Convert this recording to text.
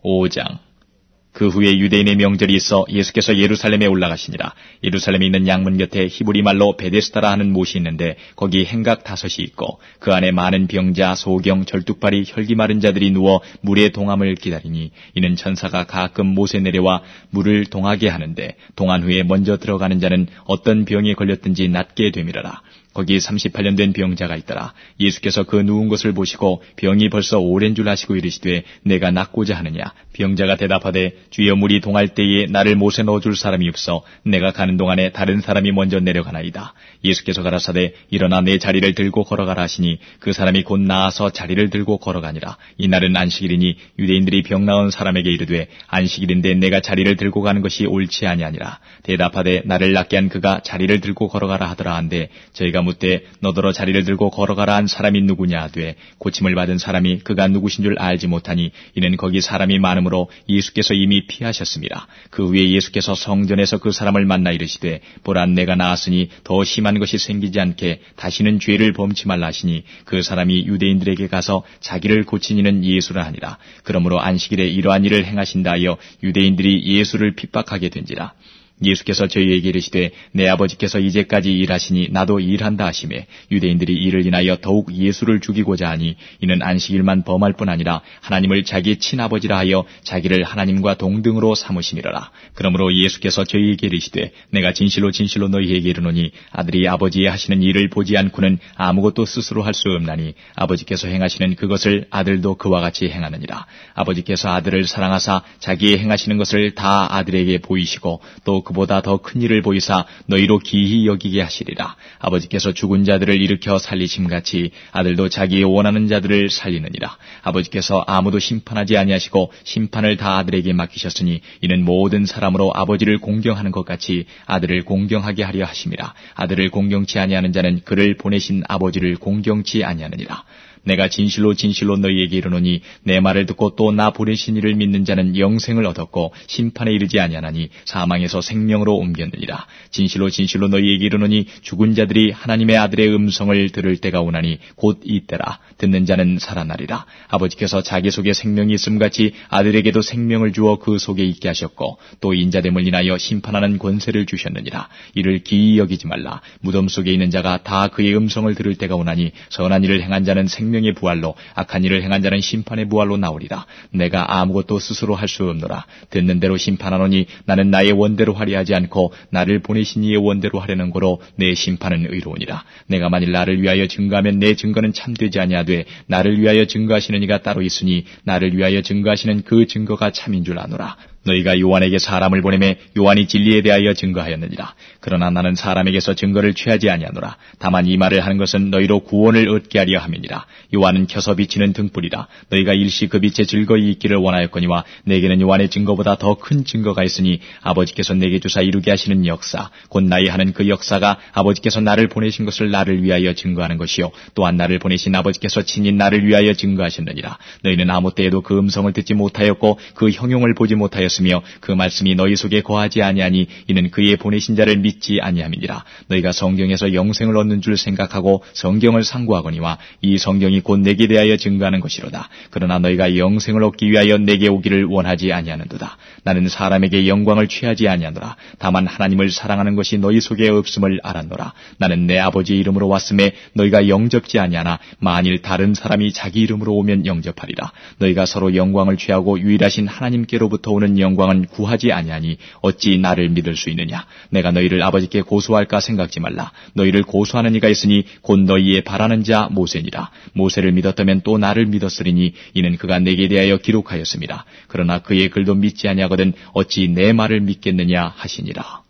5장. 그 후에 유대인의 명절이 있어 예수께서 예루살렘에 올라가시니라. 예루살렘에 있는 양문 곁에 히브리 말로 베데스다라 하는 못이 있는데 거기 행각 5이 있고 그 안에 많은 병자, 소경, 절뚝발이, 혈기 마른 자들이 누워 물의 동함을 기다리니 이는 천사가 가끔 못에 내려와 물을 동하게 하는데 동한 후에 먼저 들어가는 자는 어떤 병에 걸렸든지 낫게 되미러라. 거기 38년 된 병자가 있더라. 예수께서 그 누운 것을 보시고 병이 벌써 오랜 줄 아시고 이르시되 내가 낫고자 하느냐. 병자가 대답하되 주여 물이 동할 때에 나를 못에 넣어줄 사람이 없어 내가 가는 동안에 다른 사람이 먼저 내려가나이다. 예수께서 가라사대 일어나 내 자리를 들고 걸어가라 하시니 그 사람이 곧 나아서 자리를 들고 걸어가니라. 이날은 안식일이니 유대인들이 병 나은 사람에게 이르되 안식일인데 내가 자리를 들고 가는 것이 옳지 아니하니라. 대답하되 나를 낫게 한 그가 자리를 들고 걸어가라 하더라 한데 저희가 묻되 너더러 자리를 들고 걸어가라 한 사람이 누구냐 하되 고침을 받은 사람이 그가 누구신 줄 알지 못하니 이는 거기 사람이 많으므로 예수께서 이미 피하셨습니다. 그 후에 예수께서 성전에서 그 사람을 만나 이르시되 보라 내가 나았으니 더 심한 것이 생기지 않게 다시는 죄를 범치 말라 하시니 그 사람이 유대인들에게 가서 자기를 고친 이는 예수라 하니라. 그러므로 안식일에 이러한 일을 행하신다 하여 유대인들이 예수를 핍박하게 된지라. 예수께서 저희에게 이르시되 내 아버지께서 이제까지 일하시니 나도 일한다 하시매 유대인들이 이를 인하여 더욱 예수를 죽이고자 하니 이는 안식일만 범할 뿐 아니라 하나님을 자기 친아버지라 하여 자기를 하나님과 동등으로 삼으심이로라. 그러므로 예수께서 저희에게 이르시되 내가 진실로 진실로 너희에게 이르노니 아들이 아버지의 하시는 일을 보지 않고는 아무것도 스스로 할 수 없나니 아버지께서 행하시는 그것을 아들도 그와 같이 행하느니라. 아버지께서 아들을 사랑하사 자기의 행하시는 것을 다 아들에게 보이시고 또 그보다 더 큰 일을 보이사 너희로 기히 여기게 하시리라. 아버지께서 죽은 자들을 일으켜 살리심같이 아들도 자기의 원하는 자들을 살리느니라. 아버지께서 아무도 심판하지 아니하시고 심판을 다 아들에게 맡기셨으니 이는 모든 사람으로 아버지를 공경하는 것 같이 아들을 공경하게 하려 하심이라. 아들을 공경치 아니하는 자는 그를 보내신 아버지를 공경치 아니하느니라. 내가 진실로 진실로 너희에게 이르노니 내 말을 듣고 또 나 보내신 이를 믿는 자는 영생을 얻었고 심판에 이르지 아니하나니 사망에서 생명으로 옮겼느니라. 진실로 진실로 너희에게 이르노니 죽은 자들이 하나님의 아들의 음성을 들을 때가 오나니 곧 이때라. 듣는 자는 살아나리라. 아버지께서 자기 속에 생명이 있음같이 아들에게도 생명을 주어 그 속에 있게 하셨고 또 인자됨을 인하여 심판하는 권세를 주셨느니라. 이를 기이 여기지 말라. 무덤 속에 있는 자가 다 그의 음성을 들을 때가 오나니 선한 일을 행한 자는 생명의 부활로 악한 일을 행한 자는 심판의 부활로 나오리라. 내가 아무것도 스스로 할 수 없노라. 듣는 대로 심판하노니 나는 나의 원대로 하려 하지 않고 나를 보내신 이의 원대로 하려는 거로 내 심판은 의로우니라. 내가 만일 나를 위하여 증거하면 내 증거는 참되지 아니하되 나를 위하여 증거하시는 이가 따로 있으니 나를 위하여 증거하시는 그 증거가 참인 줄 아노라. 너희가 요한에게 사람을 보내매 요한이 진리에 대하여 증거하였느니라. 그러나 나는 사람에게서 증거를 취하지 아니하노라. 다만 이 말을 하는 것은 너희로 구원을 얻게 하려 함이니라. 요한은 켜서 비치는 등불이라. 너희가 일시 그 빛에 즐거이 있기를 원하였거니와 내게는 요한의 증거보다 더 큰 증거가 있으니 아버지께서 내게 주사 이루게 하시는 역사 곧 나의 하는 그 역사가 아버지께서 나를 보내신 것을 나를 위하여 증거하는 것이요 또한 나를 보내신 아버지께서 친히 나를 위하여 증거하셨느니라. 너희는 아무 때에도 그 음성을 듣지 못하였고 그 형용을 보지 못하였으며 그 말씀이 너희 속에 거하지 아니하니 이는 그의 보내신 자를 믿지 아니함이니라. 너희가 성경에서 영생을 얻는 줄 생각하고 성경을 상고하거니와 이 성경이 곧 내게 대하여 증거하는 것이로다. 그러나 너희가 영생을 얻기 위하여 내게 오기를 원하지 아니하는도다. 나는 사람에게 영광을 취하지 아니하노라. 다만 하나님을 사랑하는 것이 너희 속에 없음을 알았노라. 나는 내 아버지의 이름으로 왔음에 너희가 영접지 아니하나 만일 다른 사람이 자기 이름으로 오면 영접하리라. 너희가 서로 영광을 취하고 유일하신 하나님께로부터 오는 영광은 구하지 아니하니 어찌 나를 믿을 수 있느냐. 내가 너희를 아버지께 고소할까 생각지 말라. 너희를 고소하는 이가 있으니 곧 너희의 바라는 자 모세니라. 모세를 믿었다면 또 나를 믿었으리니 이는 그가 내게 대하여 기록하였습니다. 그러나 그의 글도 믿지 아니하거든 어찌 내 말을 믿겠느냐 하시니라.